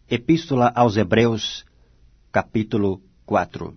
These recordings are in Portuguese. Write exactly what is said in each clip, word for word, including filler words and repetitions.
Epístola aos Hebreus, capítulo quatro.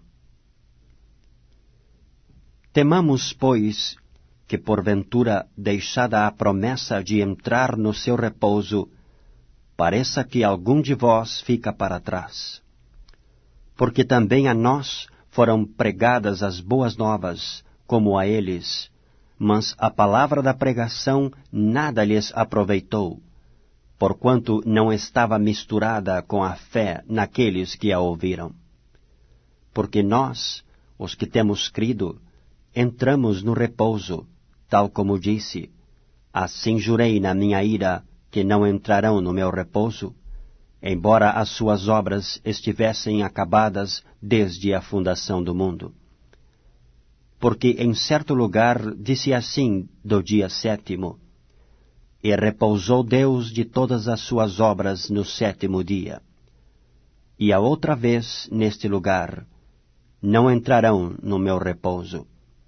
Temamos, pois, que porventura, deixada a promessa de entrar no seu repouso, pareça que algum de vós fica para trás. Porque também a nós foram pregadas as boas novas, como a eles, mas a palavra da pregação nada lhes aproveitou, porquanto não estava misturada com a fé naqueles que a ouviram. Porque nós, os que temos crido, entramos no repouso, tal como disse, assim jurei na minha ira que não entrarão no meu repouso, embora as suas obras estivessem acabadas desde a fundação do mundo. Porque em certo lugar disse assim do dia sétimo, e repousou Deus de todas as suas obras no sétimo dia. E a outra vez, neste lugar, não entrarão no meu repouso.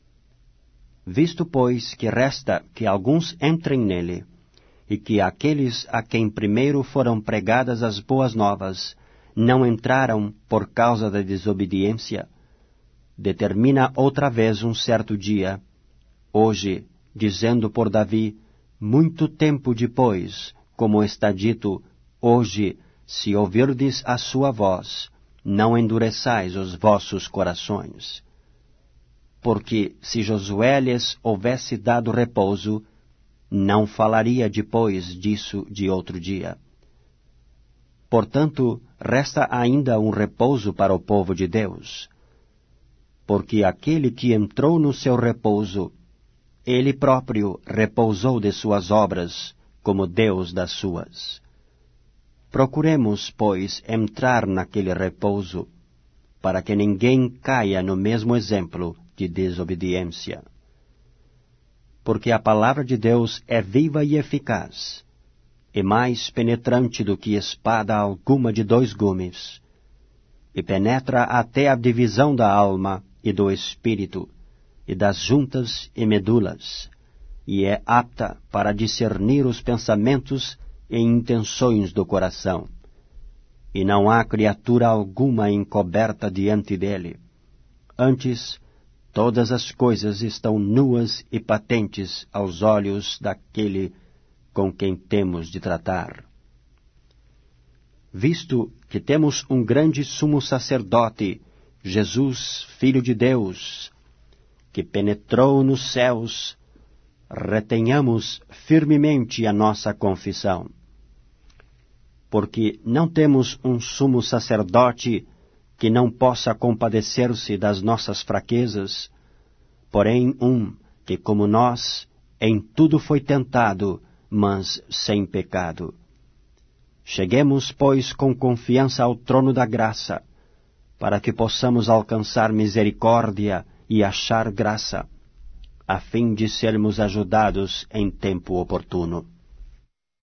Visto, pois, que resta que alguns entrem nele, e que aqueles a quem primeiro foram pregadas as boas novas não entraram por causa da desobediência, determina outra vez um certo dia, hoje, dizendo por Davi, muito tempo depois, como está dito, hoje, se ouvirdes a sua voz, não endureçais os vossos corações. Porque se Josué lhes houvesse dado repouso, não falaria depois disso de outro dia. Portanto, resta ainda um repouso para o povo de Deus. Porque aquele que entrou no seu repouso, ele próprio repousou de suas obras, como Deus das suas. Procuremos, pois, entrar naquele repouso, para que ninguém caia no mesmo exemplo de desobediência. Porque a palavra de Deus é viva e eficaz, e mais penetrante do que espada alguma de dois gumes, e penetra até a divisão da alma e do espírito, e das juntas e medulas, e é apta para discernir os pensamentos e intenções do coração. E não há criatura alguma encoberta diante dele. Antes, todas as coisas estão nuas e patentes aos olhos daquele com quem temos de tratar. Visto que temos um grande sumo sacerdote, Jesus, Filho de Deus, que penetrou nos céus, retenhamos firmemente a nossa confissão. Porque não temos um sumo sacerdote que não possa compadecer-se das nossas fraquezas, porém um que, como nós, em tudo foi tentado, mas sem pecado. Cheguemos, pois, com confiança ao trono da graça, para que possamos alcançar misericórdia e achar graça, a fim de sermos ajudados em tempo oportuno.